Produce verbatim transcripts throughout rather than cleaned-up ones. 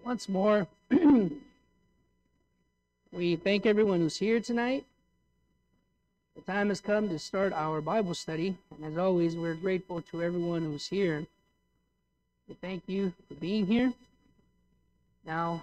Once more, we thank everyone who's here tonight. The time has come to start our Bible study, and as always, we're grateful to everyone who's here. We thank you for being here. Now,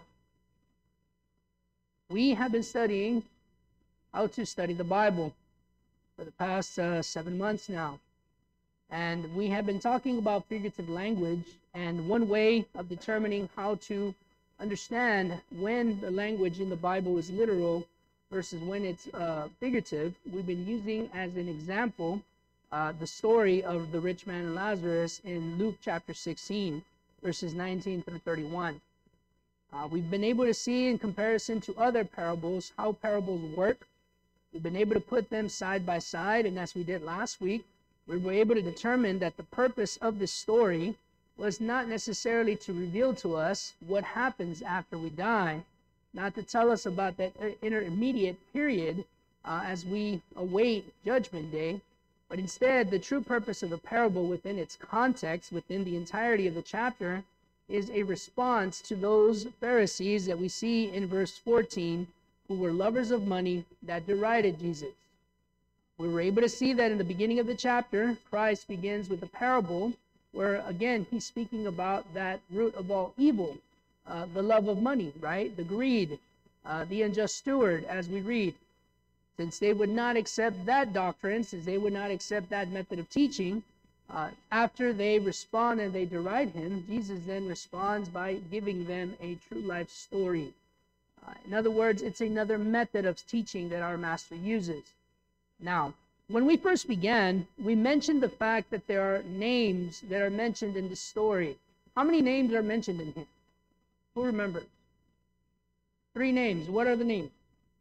we have been studying how to study the Bible for the past uh, seven months now. And we have been talking about figurative language, and one way of determining how to understand when the language in the Bible is literal versus when it's uh, figurative. We've been using as an example uh, the story of the rich man and Lazarus in Luke chapter sixteen, verses nineteen through thirty-one. Uh, we've been able to see in comparison to other parables how parables work. We've been able to put them side by side, and as we did last week, we were able to determine that the purpose of this story was not necessarily to reveal to us what happens after we die, not to tell us about that intermediate period uh, as we await Judgment Day, but instead the true purpose of the parable within its context, within the entirety of the chapter, is a response to those Pharisees that we see in verse fourteen, who were lovers of money that derided Jesus. We were able to see that in the beginning of the chapter, Christ begins with a parable where, again, he's speaking about that root of all evil, uh, the love of money, right? The greed, uh, the unjust steward, as we read. Since they would not accept that doctrine, since they would not accept that method of teaching, uh, after they respond and they deride him, Jesus then responds by giving them a true life story. Uh, in other words, it's another method of teaching that our Master uses. Now, when we first began, we mentioned the fact that there are names that are mentioned in this story. How many names are mentioned in here? Who remembers? Three names. What are the names?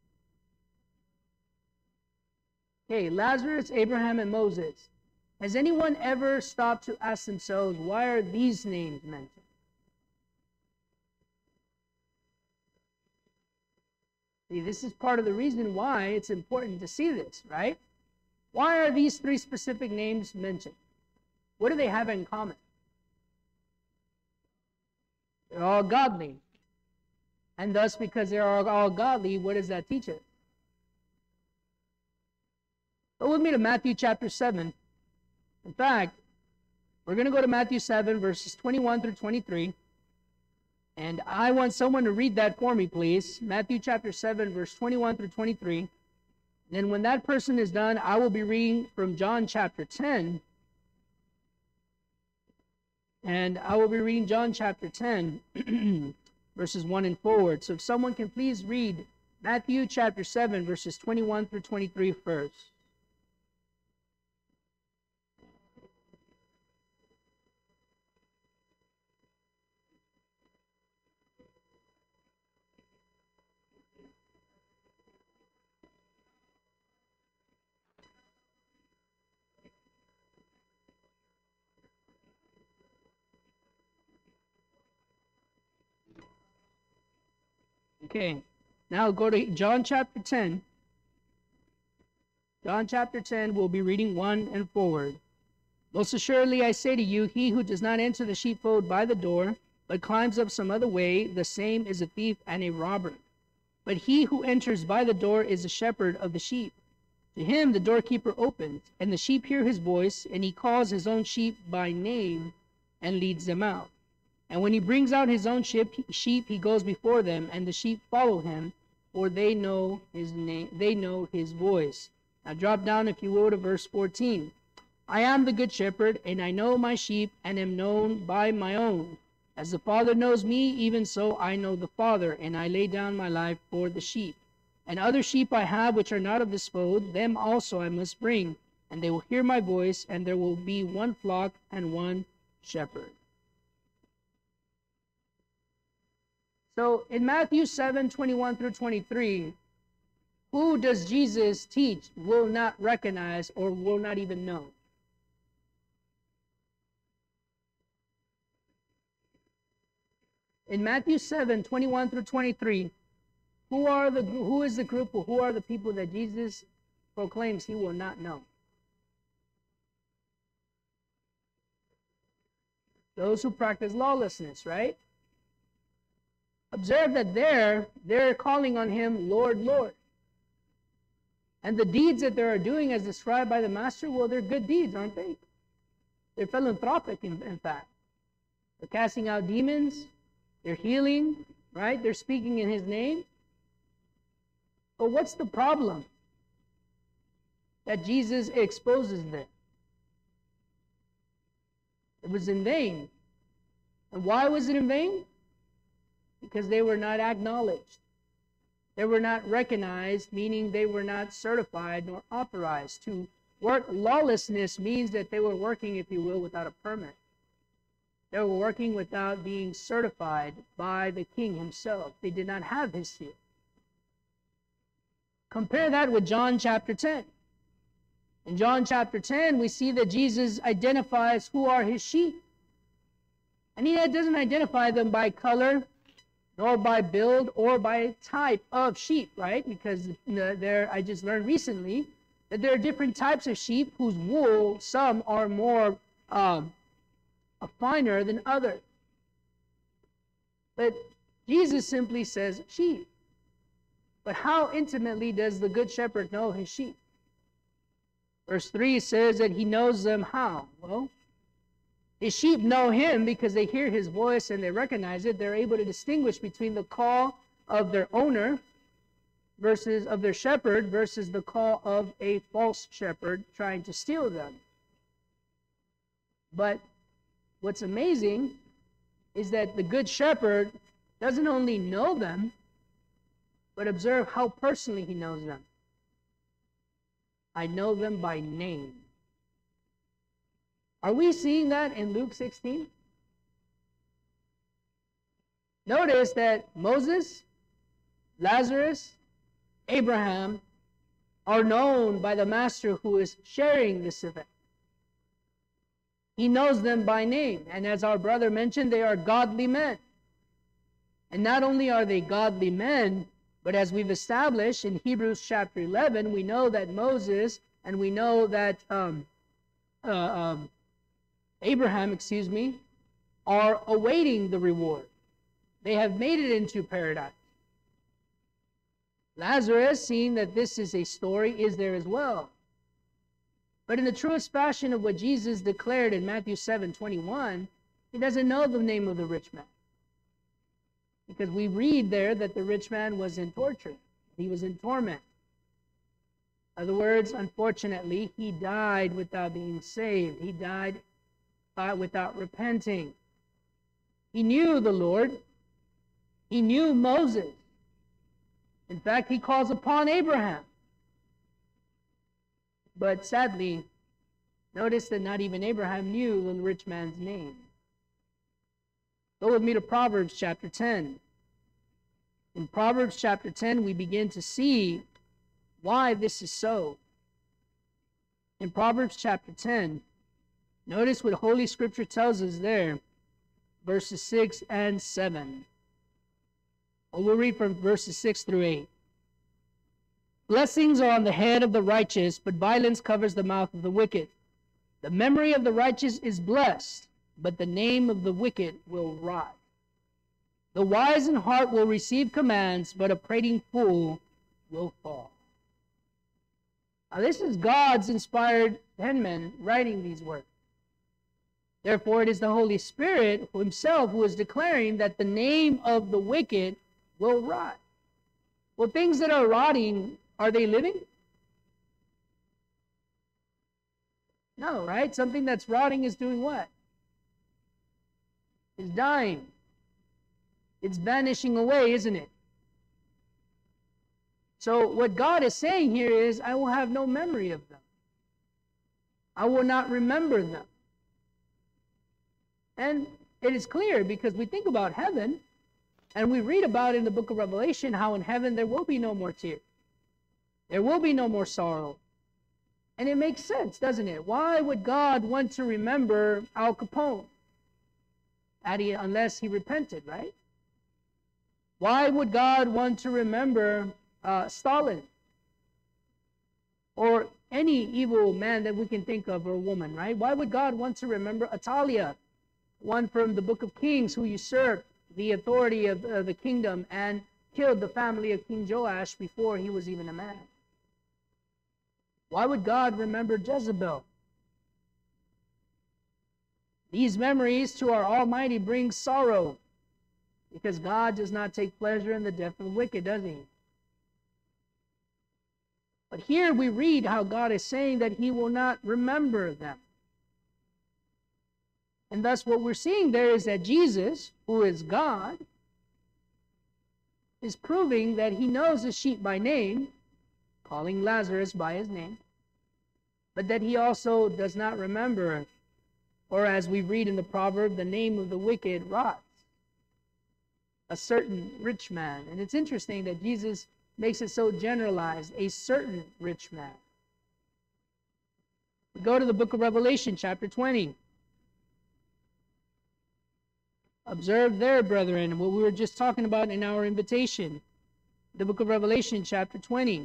Okay, Lazarus, Abraham, and Moses. Has anyone ever stopped to ask themselves, why are these names mentioned? See, this is part of the reason why it's important to see this, right? Why are these three specific names mentioned? What do they have in common? They're all godly. And thus, because they're all godly, what does that teach us? Go with me to Matthew chapter seven. In fact, we're going to go to Matthew seven, verses twenty-one through twenty-three. And I want someone to read that for me, please. Matthew chapter seven, verse twenty-one through twenty-three. And then when that person is done, I will be reading from John chapter ten. And I will be reading John chapter ten, verses one and forward. So if someone can please read Matthew chapter seven, verses twenty-one through twenty-three first. Okay, now go to John chapter ten. John chapter ten, we'll be reading one and forward. Most assuredly I say to you, he who does not enter the sheepfold by the door, but climbs up some other way, the same is a thief and a robber. But he who enters by the door is the shepherd of the sheep. To him the doorkeeper opens, and the sheep hear his voice, and he calls his own sheep by name and leads them out. And when he brings out his own sheep, sheep, he goes before them, and the sheep follow him, for they know his name, they know his voice. Now drop down, if you will, to verse fourteen. I am the good shepherd, and I know my sheep, and am known by my own. As the Father knows me, even so I know the Father, and I lay down my life for the sheep. And other sheep I have which are not of this fold, them also I must bring, and they will hear my voice, and there will be one flock and one shepherd. So in Matthew seven, twenty-one through twenty-three, who does Jesus teach will not recognize or will not even know? In Matthew seven, twenty-one through twenty-three, who are the who is the group or who are the people that Jesus proclaims he will not know? Those who practice lawlessness, right? observe that there, they're calling on him Lord, Lord. And the deeds that they're doing as described by the Master, well, they're good deeds, aren't they? They're philanthropic, in, in fact. They're casting out demons. They're healing, right? They're speaking in his name. But what's the problem that Jesus exposes there? It was in vain. And why was it in vain? Because they were not acknowledged. They were not recognized, meaning they were not certified nor authorized. To work lawlessness means that they were working, if you will, without a permit. They were working without being certified by the king himself. They did not have his seal. Compare that with John chapter ten. In John chapter ten, we see that Jesus identifies who are his sheep. And he doesn't identify them by color, nor by build, or by type of sheep, right? Because there, I just learned recently that there are different types of sheep whose wool, some are more um, finer than others. But Jesus simply says sheep. But how intimately does the good shepherd know his sheep? Verse three says that he knows them how? Well, his sheep know him because they hear his voice and they recognize it. They're able to distinguish between the call of their owner versus of their shepherd versus the call of a false shepherd trying to steal them. But what's amazing is that the good shepherd doesn't only know them, but observe how personally he knows them. I know them by name. Are we seeing that in Luke sixteen? Notice that Moses, Lazarus, Abraham are known by the Master who is sharing this event. He knows them by name. And as our brother mentioned, they are godly men. And not only are they godly men, but as we've established in Hebrews chapter eleven, we know that Moses and we know that um, uh, um, Abraham, excuse me, are awaiting the reward. They have made it into paradise. Lazarus, seeing that this is a story, is there as well. But in the truest fashion of what Jesus declared in Matthew seven twenty-one, he doesn't know the name of the rich man. Because we read there that the rich man was in torture. He was in torment. In other words, unfortunately, he died without being saved. He died uh, without repenting. He knew the Lord. He knew Moses. In fact, he calls upon Abraham. But sadly, notice that not even Abraham knew the rich man's name. Go with me to Proverbs chapter ten. In Proverbs chapter ten, we begin to see why this is so. In Proverbs chapter ten, notice what Holy Scripture tells us there, verses six and seven. Well, we'll read from verses six through eight. Blessings are on the head of the righteous, but violence covers the mouth of the wicked. The memory of the righteous is blessed, but the name of the wicked will rot. The wise in heart will receive commands, but a prating fool will fall. Now, this is God's inspired penman writing these words. Therefore, it is the Holy Spirit himself who is declaring that the name of the wicked will rot. Well, things that are rotting, are they living? No, right? Something that's rotting is doing what? It's dying. It's vanishing away, isn't it? So what God is saying here is, I will have no memory of them. I will not remember them. And it is clear because we think about heaven, and we read about in the book of Revelation how in heaven there will be no more tears. There will be no more sorrow. And it makes sense, doesn't it? Why would God want to remember Al Capone? Unless he repented, right? Why would God want to remember uh, Stalin? Or any evil man that we can think of, or woman, right? Why would God want to remember Atalia, one from the book of Kings who usurped the authority of uh, the kingdom and killed the family of King Joash before he was even a man. Why would God remember Jezebel? These memories to our Almighty bring sorrow, because God does not take pleasure in the death of the wicked, does he? But here we read how God is saying that he will not remember them. And thus what we're seeing there is that Jesus, who is God, is proving that he knows the sheep by name, calling Lazarus by his name, but that he also does not remember, or as we read in the proverb, the name of the wicked rots. A certain rich man. And it's interesting that Jesus makes it so generalized, a certain rich man. We go to the book of Revelation, chapter twenty. Observe there, brethren, what we were just talking about in our invitation. The book of Revelation, chapter twenty.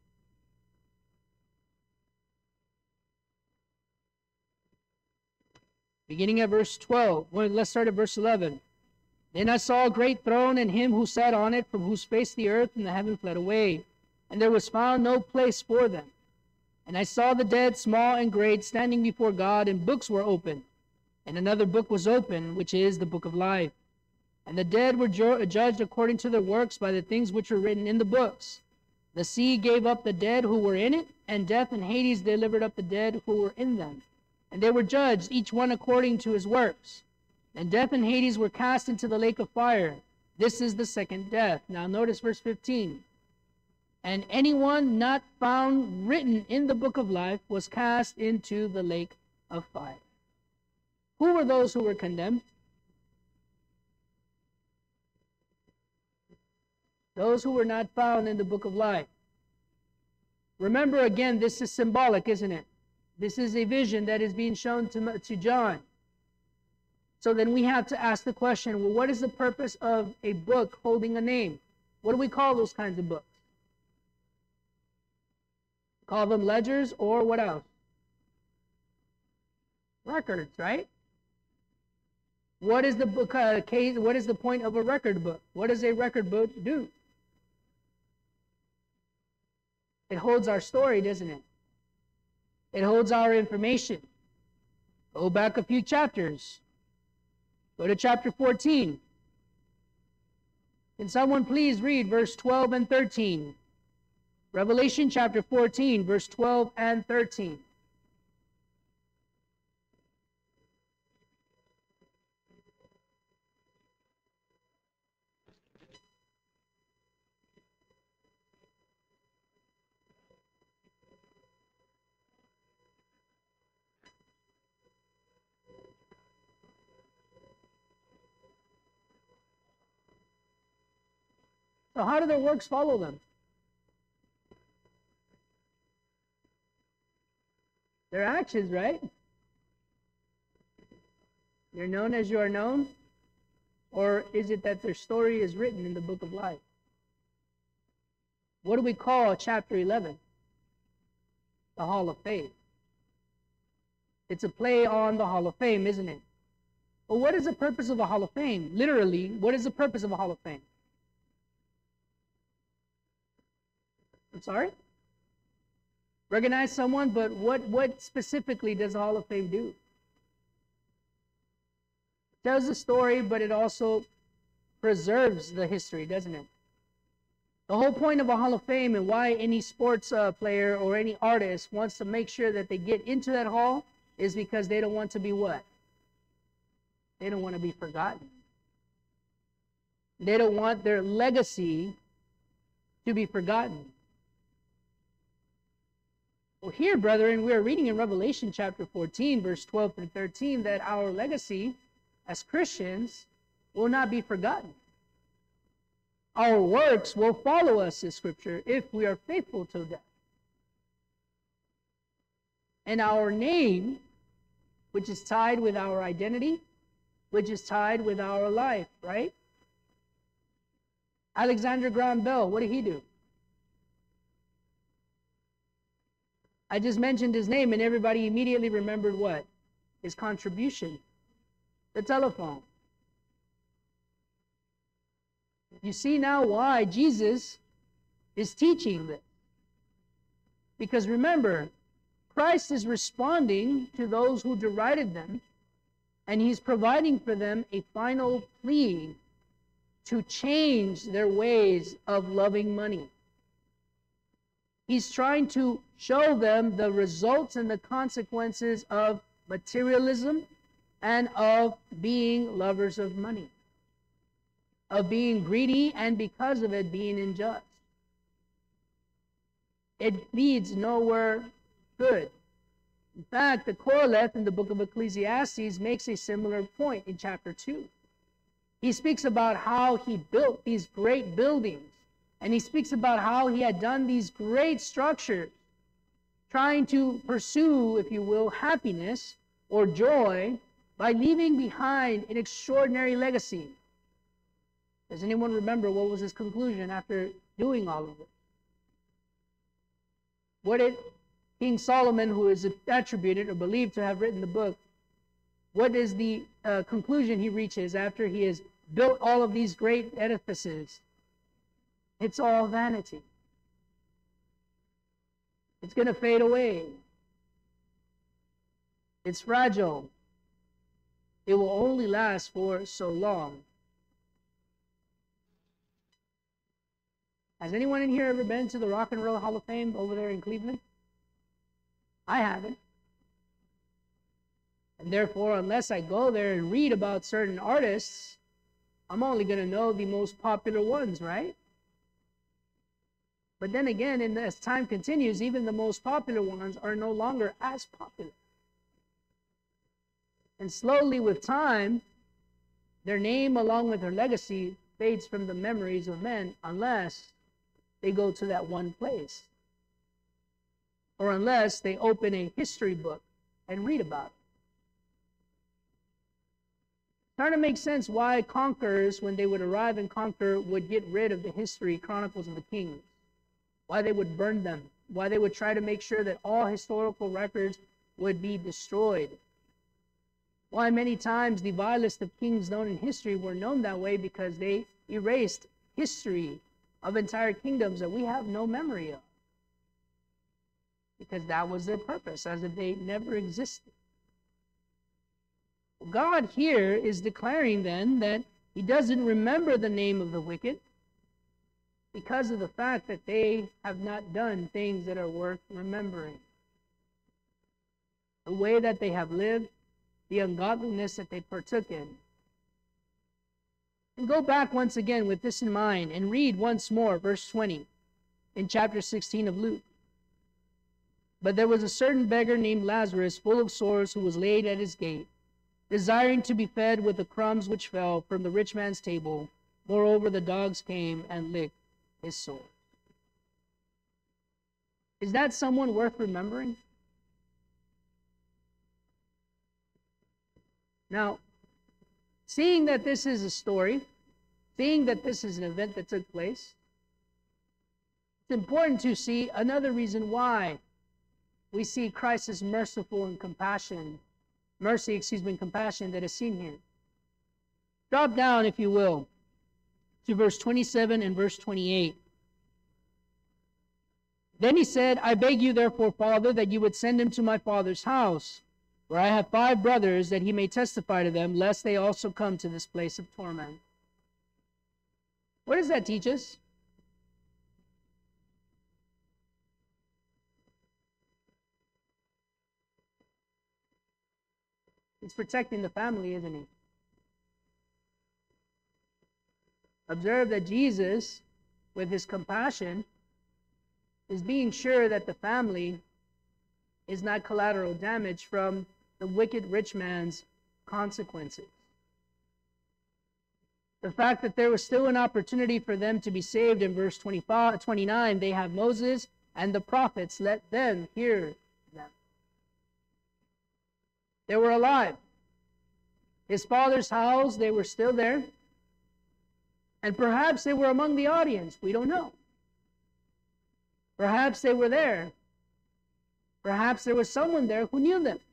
Beginning at verse twelve. Well, let's start at verse eleven. Then I saw a great throne, and him who sat on it, from whose face the earth and the heaven fled away, and there was found no place for them. And I saw the dead, small and great, standing before God, and books were opened. And another book was opened, which is the book of life. And the dead were ju- judged according to their works by the things which were written in the books. The sea gave up the dead who were in it, and death and Hades delivered up the dead who were in them. And they were judged, each one according to his works. And death and Hades were cast into the lake of fire. This is the second death. Now notice verse fifteen. And anyone not found written in the book of life was cast into the lake of fire. Who were those who were condemned? Those who were not found in the book of life. Remember again, this is symbolic, isn't it? This is a vision that is being shown to, to John. So then we have to ask the question, well, what is the purpose of a book holding a name? What do we call those kinds of books? Call them ledgers, or what else? Records, right? What is the book uh, case? What is the point of a record book? What does a record book do? It holds our story, doesn't it? It holds our information. Go back a few chapters. Go to chapter fourteen. Can someone please read verse twelve and thirteen? Revelation chapter fourteen, verse twelve and thirteen. So how do their works follow them? Their actions, right? You're known as you are known? Or is it that their story is written in the book of life? What do we call chapter eleven? The Hall of Fame. It's a play on the Hall of Fame, isn't it? Well, what is the purpose of the Hall of Fame? Literally, what is the purpose of a Hall of Fame? I'm sorry? Recognize someone, but what, what specifically does the Hall of Fame do? It tells the story, but it also preserves the history, doesn't it? The whole point of a Hall of Fame, and why any sports uh, player or any artist wants to make sure that they get into that hall, is because they don't want to be what? They don't want to be forgotten. They don't want their legacy to be forgotten. Well, here, brethren, we are reading in Revelation chapter fourteen, verse twelve and thirteen, that our legacy as Christians will not be forgotten. Our works will follow us, in Scripture, if we are faithful to them. And our name, which is tied with our identity, which is tied with our life, right? Alexander Graham Bell, what did he do? I just mentioned his name and everybody immediately remembered what? His contribution. The telephone. You see now why Jesus is teaching this. Because remember, Christ is responding to those who derided them, and he's providing for them a final plea to change their ways of loving money. He's trying to show them the results and the consequences of materialism and of being lovers of money, of being greedy, and because of it, being unjust. It leads nowhere good. In fact, the Qoheleth in the book of Ecclesiastes makes a similar point in chapter two. He speaks about how he built these great buildings, and he speaks about how he had done these great structures, trying to pursue, if you will, happiness or joy by leaving behind an extraordinary legacy. Does anyone remember what was his conclusion after doing all of it? What did King Solomon, who is attributed or believed to have written the book, what is the uh, conclusion he reaches after he has built all of these great edifices? It's all vanity. It's going to fade away. It's fragile. It will only last for so long. Has anyone in here ever been to the Rock and Roll Hall of Fame over there in Cleveland? I haven't. And therefore, unless I go there and read about certain artists, I'm only going to know the most popular ones, right? But then again, in, as time continues, even the most popular ones are no longer as popular. And slowly with time, their name along with their legacy fades from the memories of men unless they go to that one place. Or unless they open a history book and read about it. Trying to make sense why conquerors, when they would arrive and conquer, would get rid of the history chronicles of the kings. Why they would burn them. Why they would try to make sure that all historical records would be destroyed. Why many times the vilest of kings known in history were known that way, because they erased history of entire kingdoms that we have no memory of. Because that was their purpose, as if they never existed. God here is declaring then that he doesn't remember the name of the wicked because of the fact that they have not done things that are worth remembering. The way that they have lived, the ungodliness that they partook in. And go back once again with this in mind and read once more verse twenty in chapter sixteen of Luke. But there was a certain beggar named Lazarus, full of sores, who was laid at his gate, desiring to be fed with the crumbs which fell from the rich man's table. Moreover, the dogs came and licked his sores. Is that someone worth remembering? Now, seeing that this is a story, seeing that this is an event that took place, it's important to see another reason why we see Christ's merciful and compassion, mercy, excuse me, and compassion that is seen here. Drop down, if you will, to verse twenty-seven and verse twenty-eight. Then he said, I beg you, therefore, Father, that you would send him to my father's house, where I have five brothers, that he may testify to them, lest they also come to this place of torment. What does that teach us? He's protecting the family, isn't he? Observe that Jesus, with his compassion, is being sure that the family is not collateral damage from the wicked rich man's consequences. The fact that there was still an opportunity for them to be saved in verse twenty-five, twenty-nine, they have Moses and the prophets, let them hear them. They were alive. His father's house, they were still there. And perhaps they were among the audience. We don't know. Perhaps they were there. Perhaps there was someone there who knew them.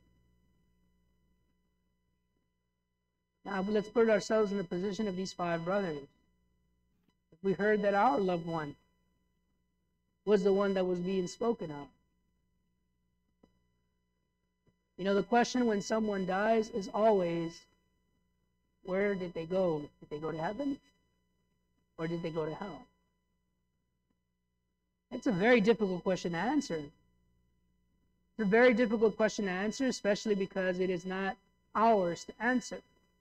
Now let's put ourselves in the position of these five brothers. We heard that our loved one was the one that was being spoken of. You know, the question when someone dies is always, where did they go? Did they go to heaven? Or did they go to hell? It's a very difficult question to answer. It's a very difficult question to answer, especially because it is not ours to answer.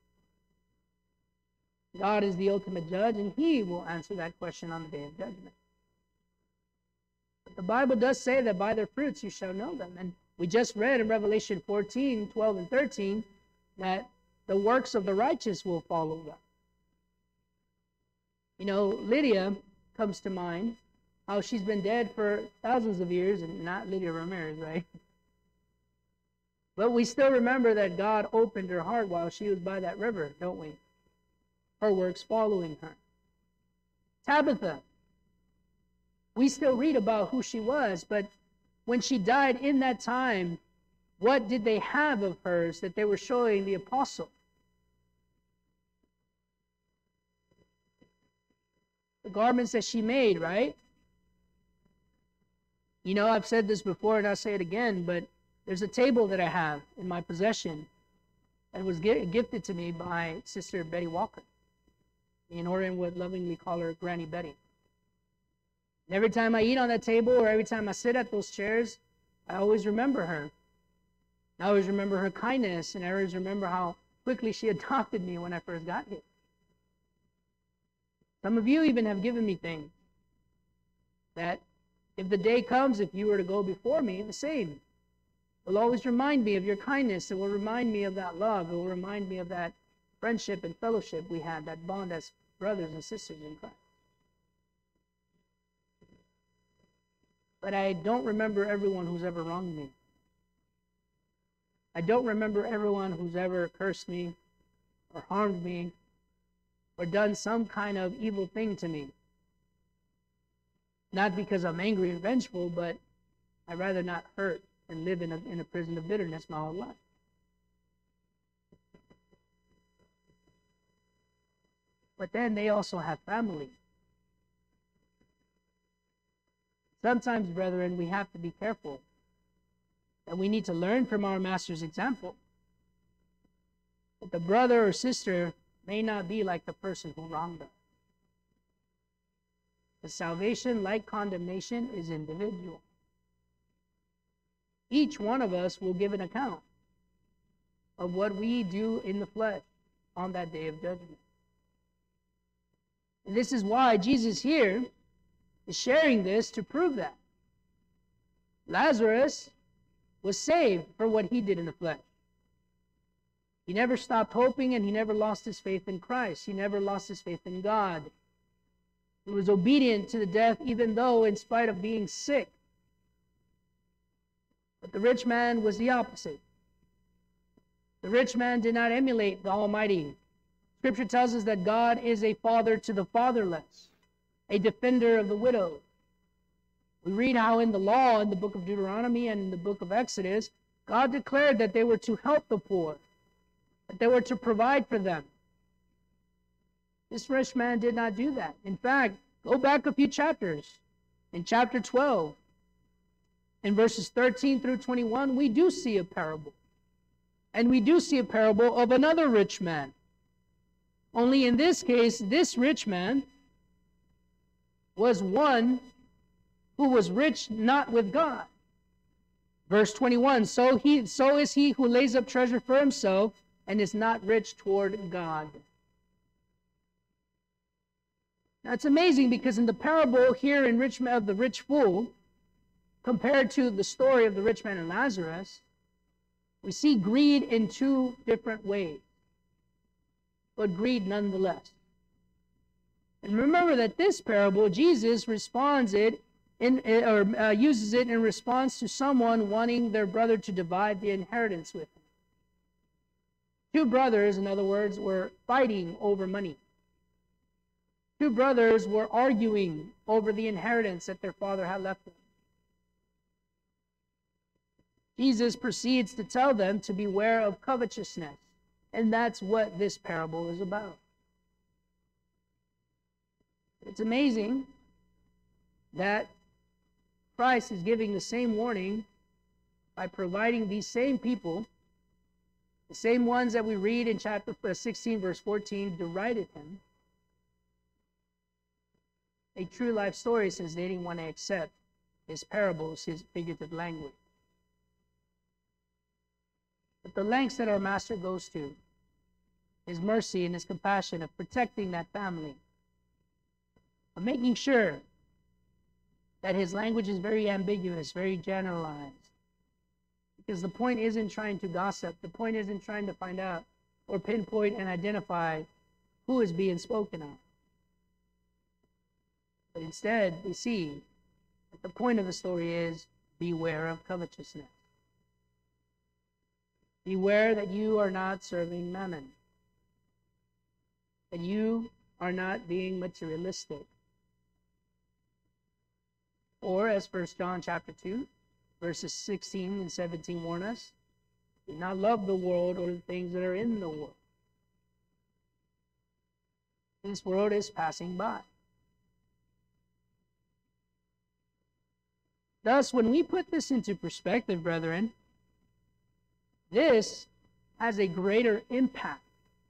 God is the ultimate judge, and He will answer that question on the day of judgment. But the Bible does say that by their fruits you shall know them. And we just read in Revelation fourteen, twelve, and thirteen that the works of the righteous will follow them. You know, Lydia comes to mind, how she's been dead for thousands of years, and not Lydia Ramirez, right? But we still remember that God opened her heart while she was by that river, don't we? Her works following her. Tabitha, we still read about who she was, but when she died in that time, what did they have of hers that they were showing the apostle? The garments that she made, right? You know, I've said this before and I'll say it again, but there's a table that I have in my possession that was gifted to me by Sister Betty Walker. Me and Orion would lovingly call her Granny Betty. And every time I eat on that table or every time I sit at those chairs, I always remember her. I always remember her kindness, and I always remember how quickly she adopted me when I first got here. Some of you even have given me things that if the day comes, if you were to go before me, the same. It will always remind me of your kindness. It will remind me of that love. It will remind me of that friendship and fellowship we had, that bond as brothers and sisters in Christ. But I don't remember everyone who's ever wronged me. I don't remember everyone who's ever cursed me or harmed me or done some kind of evil thing to me. Not because I'm angry and vengeful, but I'd rather not hurt and live in a, in a prison of bitterness my whole life. But then they also have family. Sometimes, brethren, we have to be careful. And we need to learn from our Master's example. That the brother or sister may not be like the person who wronged us. The salvation, like condemnation, is individual. Each one of us will give an account of what we do in the flesh on that day of judgment. And this is why Jesus here is sharing this to prove that. Lazarus was saved for what he did in the flesh. He never stopped hoping, and he never lost his faith in Christ. He never lost his faith in God. He was obedient to the death, even though in spite of being sick. But the rich man was the opposite. The rich man did not emulate the Almighty. Scripture tells us that God is a father to the fatherless, a defender of the widow. We read how in the law, in the book of Deuteronomy and in the book of Exodus, God declared that they were to help the poor, that they were to provide for them. This rich man did not do that. In fact, go back a few chapters. In chapter twelve, in verses thirteen through twenty-one, we do see a parable. And we do see a parable of another rich man. Only in this case, this rich man was one who was rich not with God. Verse twenty-one, so he so is he who lays up treasure for himself and is not rich toward God. Now it's amazing because in the parable here in rich man of the rich fool, compared to the story of the rich man and Lazarus, we see greed in two different ways, but greed nonetheless. And remember that this parable, Jesus responds it in, or uh, uses it in response to someone wanting their brother to divide the inheritance with him. Two brothers, in other words, were fighting over money. Two brothers were arguing over the inheritance that their father had left them. Jesus proceeds to tell them to beware of covetousness, and that's what this parable is about. It's amazing that Christ is giving the same warning by providing these same people, the same ones that we read in chapter sixteen, verse fourteen, derided him, a true life story, since they didn't want to accept his parables, his figurative language. But the lengths that our Master goes to, his mercy and his compassion of protecting that family, of making sure that his language is very ambiguous, very generalized. Because the point isn't trying to gossip. The point isn't trying to find out or pinpoint and identify who is being spoken of. But instead, we see that the point of the story is beware of covetousness. Beware that you are not serving mammon, that you are not being materialistic. Or, as First John chapter two, verses sixteen and seventeen warn us, do not love the world or the things that are in the world. This world is passing by. Thus, when we put this into perspective, brethren, this has a greater impact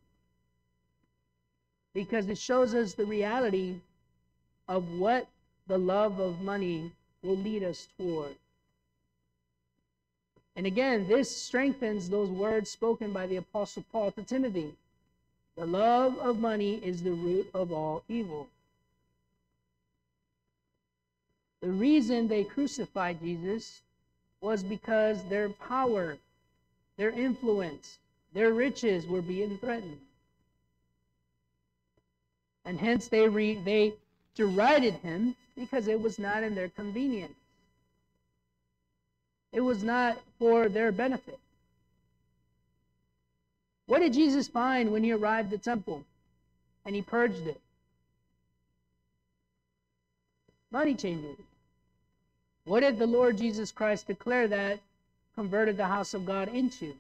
because it shows us the reality of what the love of money will lead us toward. And again, this strengthens those words spoken by the Apostle Paul to Timothy. The love of money is the root of all evil. The reason they crucified Jesus was because their power, their influence, their riches were being threatened. And hence they re, they derided him because it was not in their convenience. It was not for their benefit. What did Jesus find when he arrived at the temple and he purged it? Money changers. What did the Lord Jesus Christ declare that converted the house of God into?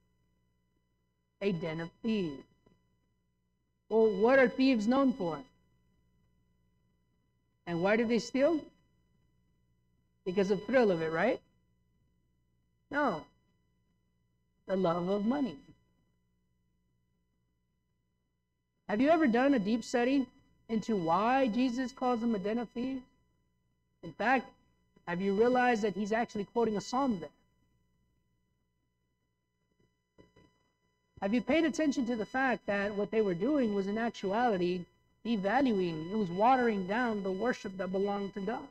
A den of thieves. Well, what are thieves known for? And why do they steal? Because of the thrill of it, right? No. The love of money. Have you ever done a deep study into why Jesus calls them a den of thieves? In fact, have you realized that he's actually quoting a psalm there? Have you paid attention to the fact that what they were doing was in actuality devaluing, it was watering down the worship that belonged to God?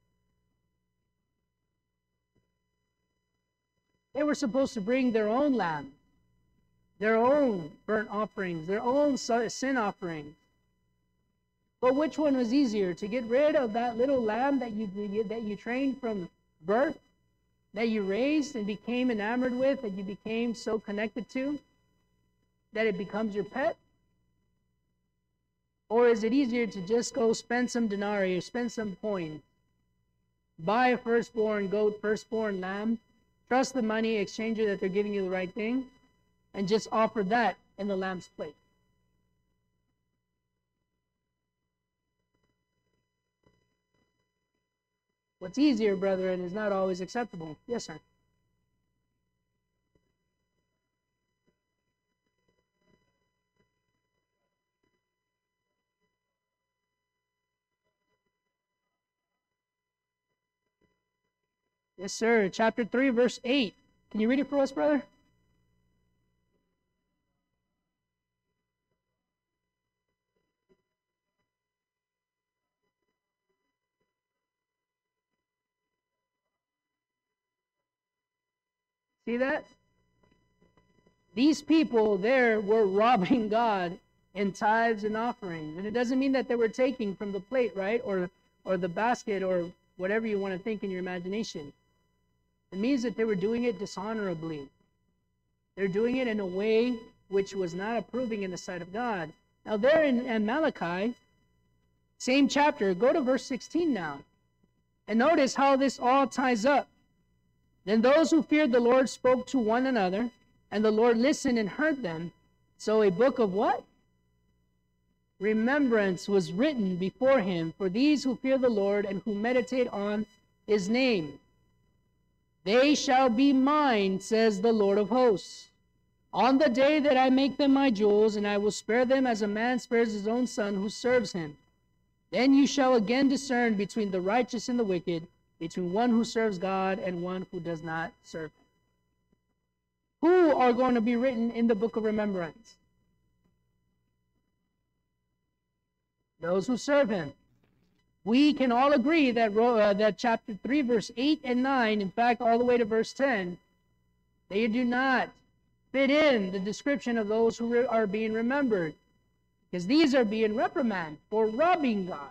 They were supposed to bring their own lamb, their own burnt offerings, their own sin offerings. But which one was easier? To get rid of that little lamb that you that you trained from birth, that you raised and became enamored with, that you became so connected to, that it becomes your pet? Or is it easier to just go spend some denarii or spend some coins, buy a firstborn goat, firstborn lamb, trust the money exchanger that they're giving you the right thing, and just offer that in the lamb's plate? What's easier, brethren, is not always acceptable. Yes, sir. Yes, sir. Chapter three, verse eight. Can you read it for us, brother? See that? These people there were robbing God in tithes and offerings. And it doesn't mean that they were taking from the plate, right? Or, or the basket, or whatever you want to think in your imagination. It means that they were doing it dishonorably. They're doing it in a way which was not approving in the sight of God. Now there in, in Malachi, same chapter, go to verse sixteen now. And notice how this all ties up. Then those who feared the Lord spoke to one another, and the Lord listened and heard them. So a book of what? remembrance was written before him for these who fear the Lord and who meditate on his name. They shall be mine, says the Lord of hosts, on the day that I make them my jewels, and I will spare them as a man spares his own son who serves him. Then you shall again discern between the righteous and the wicked, between one who serves God and one who does not serve him. Who are going to be written in the book of remembrance? Those who serve him. We can all agree that, uh, that chapter three, verse eight and nine, in fact, all the way to verse ten, they do not fit in the description of those who re- are being remembered, because these are being reprimanded for robbing God.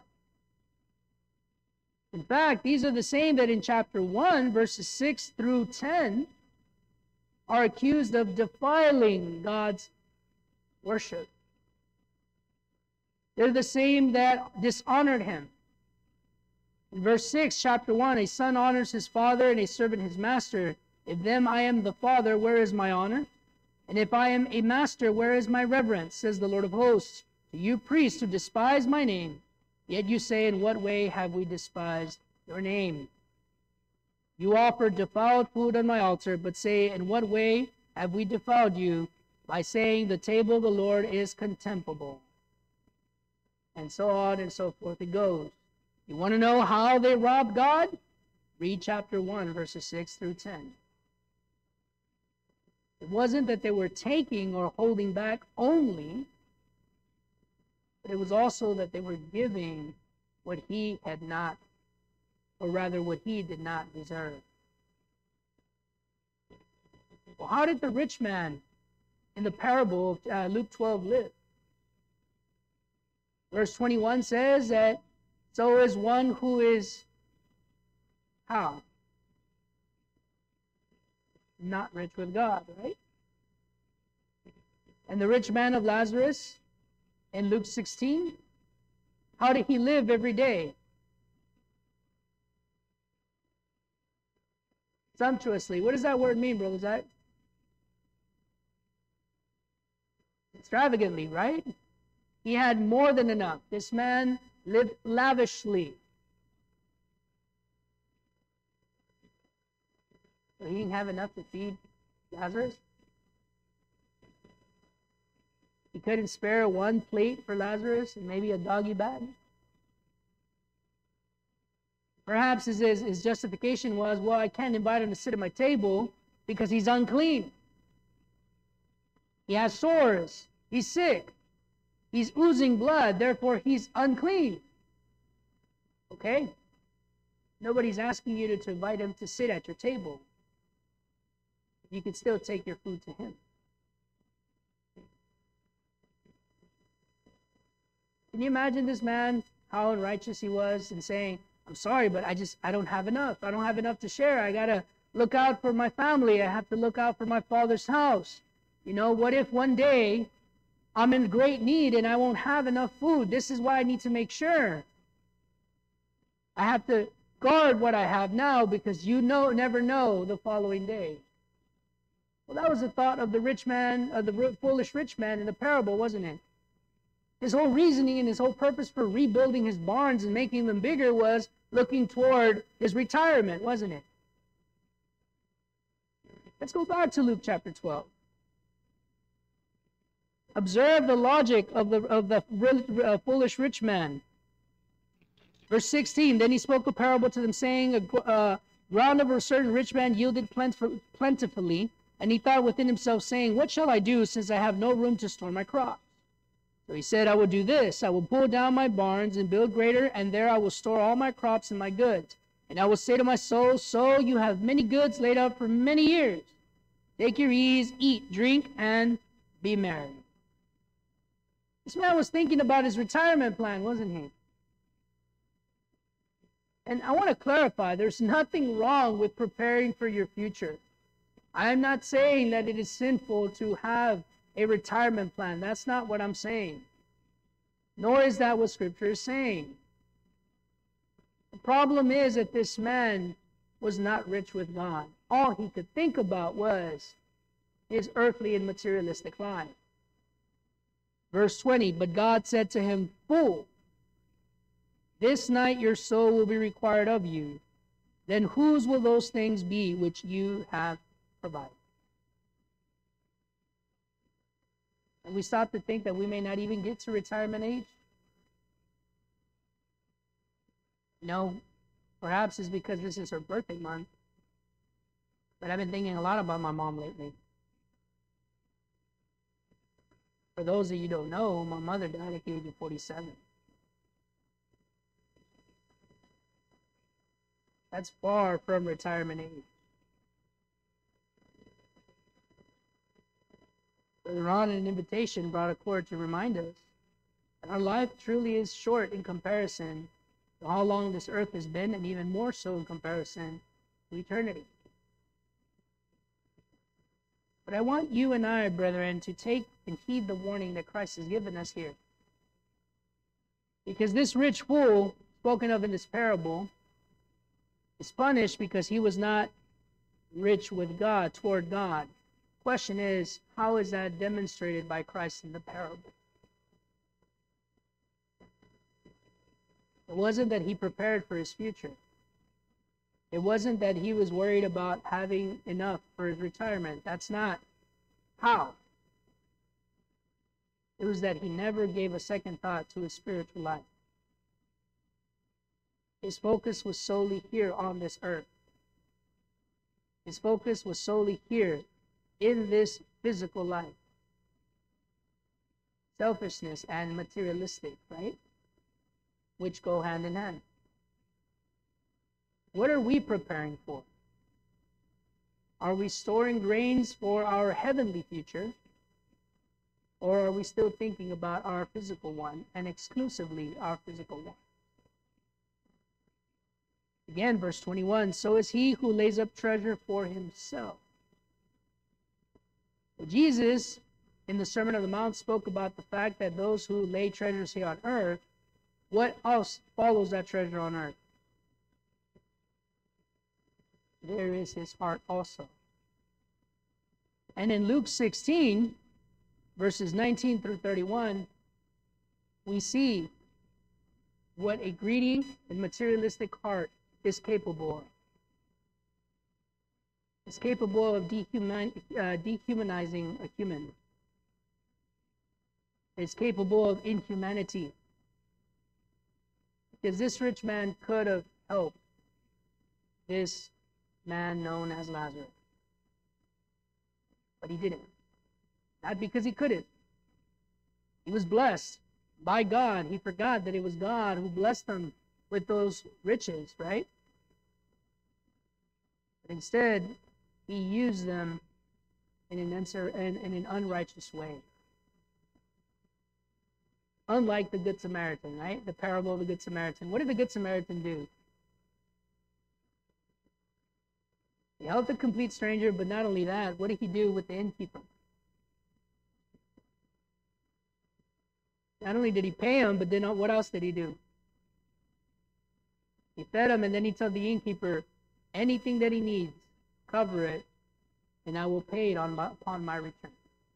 In fact, these are the same that in chapter one, verses six through ten, are accused of defiling God's worship. They're the same that dishonored him. In verse six, chapter one, a son honors his father and a servant his master. If then I am the father, where is my honor? And if I am a master, where is my reverence? Says the Lord of hosts. To you priests who despise my name, yet you say, in what way have we despised your name? You offer defiled food on my altar, but say, in what way have we defiled you? By saying, the table of the Lord is contemptible. And so on and so forth it goes. You want to know how they robbed God? Read chapter one, verses six through ten. It wasn't that they were taking or holding back only, but it was also that they were giving what he had not, or rather what he did not deserve. Well, how did the rich man in the parable of uh, Luke twelve live? Verse twenty-one says that so is one who is how? Not rich with God, right? And the rich man of Lazarus in Luke sixteen, how did he live every day? Sumptuously. What does that word mean, brother Zach? Extravagantly, right? He had more than enough. This man lived lavishly. So he didn't have enough to feed Lazarus. He couldn't spare one plate for Lazarus and maybe a doggy bag. Perhaps his, his, his justification was, well, I can't invite him to sit at my table because he's unclean. He has sores. He's sick. He's oozing blood, therefore he's unclean. Okay? Nobody's asking you to, to invite him to sit at your table. You can still take your food to him. Can you imagine this man, how unrighteous he was, and saying, I'm sorry, but I just, I don't have enough. I don't have enough to share. I got to look out for my family. I have to look out for my father's house. You know, what if one day I'm in great need and I won't have enough food? This is why I need to make sure. I have to guard what I have now because you know, never know the following day. Well, that was the thought of the rich man, of the foolish rich man in the parable, wasn't it? His whole reasoning and his whole purpose for rebuilding his barns and making them bigger was looking toward his retirement, wasn't it? Let's go back to Luke chapter twelve. Observe the logic of the of the uh, foolish rich man. Verse sixteen, then he spoke a parable to them, saying, a uh, ground of a certain rich man yielded plentif- plentifully, and he thought within himself, saying, what shall I do, since I have no room to store my crops? So he said, I will do this. I will pull down my barns and build greater, and there I will store all my crops and my goods. And I will say to my soul, soul, you have many goods laid up for many years. Take your ease, eat, drink, and be merry. This man was thinking about his retirement plan, wasn't he? And I want to clarify, there's nothing wrong with preparing for your future. I am not saying that it is sinful to have a retirement plan. That's not what I'm saying. Nor is that what Scripture is saying. The problem is that this man was not rich with God. All he could think about was his earthly and materialistic life. Verse twenty, but God said to him, fool, this night your soul will be required of you. Then whose will those things be which you have provided? And we start to think that we may not even get to retirement age. No, perhaps it's because this is her birthday month. But I've been thinking a lot about my mom lately. For those of you who don't know, my mother died at the age of forty-seven. That's far from retirement age. Brother Ron, an invitation brought a chord to remind us that our life truly is short in comparison to how long this earth has been, and even more so in comparison to eternity. But I want you and I, brethren, to take and heed the warning that Christ has given us here. Because this rich fool, spoken of in this parable, is punished because he was not rich with God, toward God. Question is, how is that demonstrated by Christ in the parable? It wasn't that he prepared for his future. It wasn't that he was worried about having enough for his retirement. That's not how. It was that he never gave a second thought to his spiritual life. His focus was solely here on this earth. His focus was solely here in this physical life. Selfishness and materialistic, right? Which go hand in hand. What are we preparing for? Are we storing grains for our heavenly future? Or are we still thinking about our physical one, and exclusively our physical one? Again, verse twenty-one, so is he who lays up treasure for himself. Jesus, in the Sermon on the Mount, spoke about the fact that those who lay treasures here on earth, what else follows that treasure on earth? There is his heart also. And in Luke sixteen, verses nineteen through thirty-one, we see what a greedy and materialistic heart is capable of. It's capable of dehuman, uh, dehumanizing a human. It's capable of inhumanity. Because this rich man could have helped this man known as Lazarus. But he didn't. Not because he couldn't. He was blessed by God. He forgot that it was God who blessed him with those riches, right? But instead, he used them in an, unsur- in, in an unrighteous way. Unlike the Good Samaritan, right? The parable of the Good Samaritan. What did the Good Samaritan do? He helped a complete stranger, but not only that, what did he do with the innkeeper? Not only did he pay him, but then what else did he do? He fed him, and then he told the innkeeper, anything that he needs, cover it, and I will pay it on my, upon my return.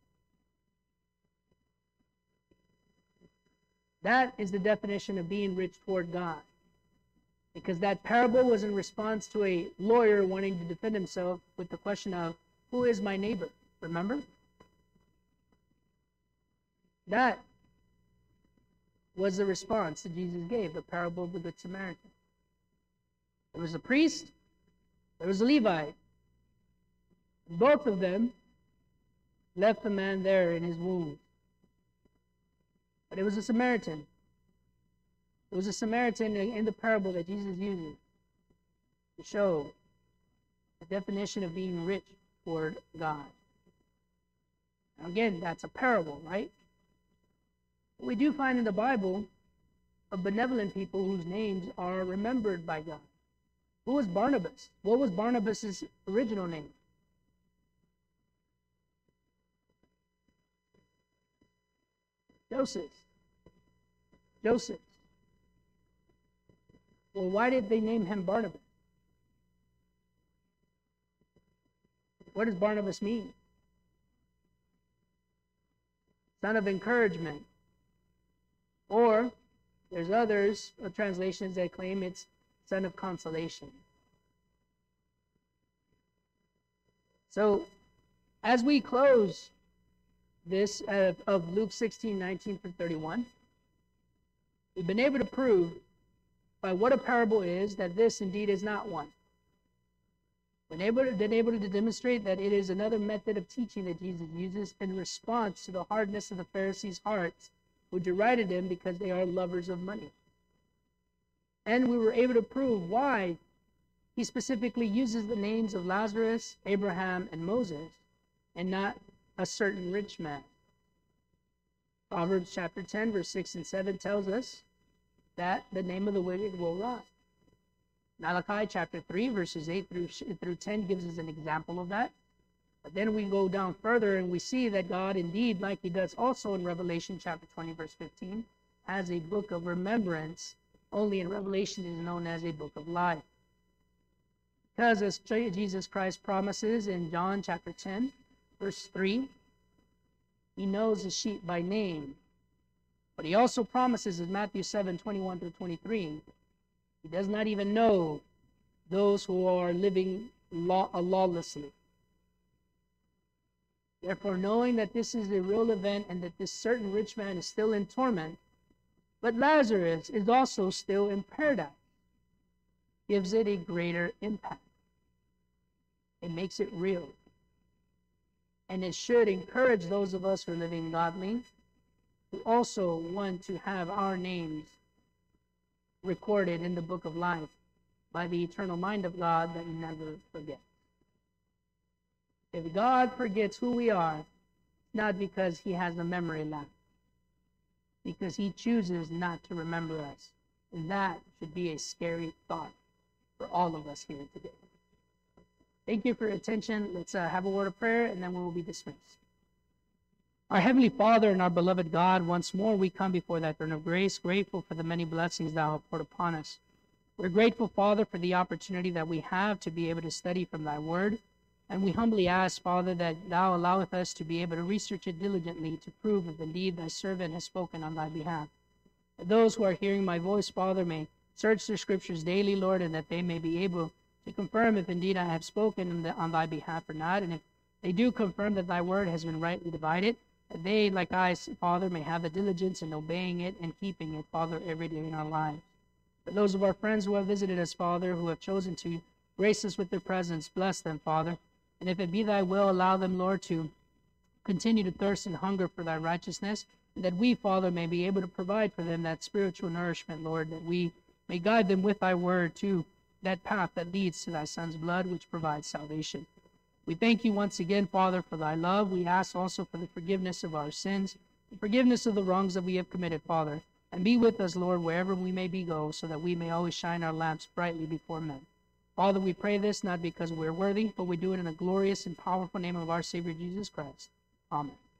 That is the definition of being rich toward God. Because that parable was in response to a lawyer wanting to defend himself with the question of, who is my neighbor? Remember? That was the response that Jesus gave, the parable of the Good Samaritan. There was a priest, there was a Levite. Both of them left the man there in his wound. But it was a Samaritan. It was a Samaritan in the parable that Jesus uses to show the definition of being rich toward God. Now again, that's a parable, right? But we do find in the Bible of benevolent people whose names are remembered by God. Who was Barnabas? What was Barnabas' original name? Joseph. Joseph. Well, why did they name him Barnabas? What does Barnabas mean? son of encouragement. Or there's others, uh, translations that claim it's son of consolation. So as we close this uh, of Luke sixteen, nineteen through thirty-one, we've been able to prove by what a parable is that this indeed is not one. Been able to, been able to demonstrate that it is another method of teaching that Jesus uses in response to the hardness of the Pharisees' hearts, who derided him because they are lovers of money. And we were able to prove why he specifically uses the names of Lazarus, Abraham, and Moses, and not a certain rich man. Proverbs chapter ten, verse six and seven tells us that the name of the wicked will rot. Malachi chapter three, verses eight through, through ten gives us an example of that. But then we go down further and we see that God indeed, like he does also in Revelation chapter twenty, verse fifteen, has a book of remembrance. Only in Revelation is known as a book of life. Because as Jesus Christ promises in John chapter ten, verse three, he knows the sheep by name. But he also promises in Matthew seven, twenty-one through twenty-three, he does not even know those who are living law, uh, lawlessly. Therefore, knowing that this is a real event and that this certain rich man is still in torment, but Lazarus is also still in paradise, gives it a greater impact. It makes it real. And it should encourage those of us who are living godly who also want to have our names recorded in the book of life by the eternal mind of God that never forgets. If God forgets who we are, not because he has a memory lapse, because he chooses not to remember us. And that should be a scary thought for all of us here today. Thank you for your attention. Let's uh, have a word of prayer, and then we will be dismissed. Our Heavenly Father and our beloved God, once more we come before thy throne of grace, grateful for the many blessings thou hast poured upon us. We're grateful, Father, for the opportunity that we have to be able to study from thy word. And we humbly ask, Father, that thou alloweth us to be able to research it diligently to prove if indeed thy servant has spoken on thy behalf. That those who are hearing my voice, Father, may search their scriptures daily, Lord, and that they may be able to confirm if indeed I have spoken on thy behalf or not. And if they do confirm that thy word has been rightly divided, that they, like I, Father, may have the diligence in obeying it and keeping it, Father, every day in our lives. For those of our friends who have visited us, Father, who have chosen to grace us with their presence, bless them, Father. And if it be thy will, allow them, Lord, to continue to thirst and hunger for thy righteousness, and that we, Father, may be able to provide for them that spiritual nourishment, Lord, that we may guide them with thy word to that path that leads to thy Son's blood, which provides salvation. We thank you once again, Father, for thy love. We ask also for the forgiveness of our sins, the forgiveness of the wrongs that we have committed, Father. And be with us, Lord, wherever we may be go, so that we may always shine our lamps brightly before men. Father, we pray this not because we're worthy, but we do it in the glorious and powerful name of our Savior Jesus Christ. Amen.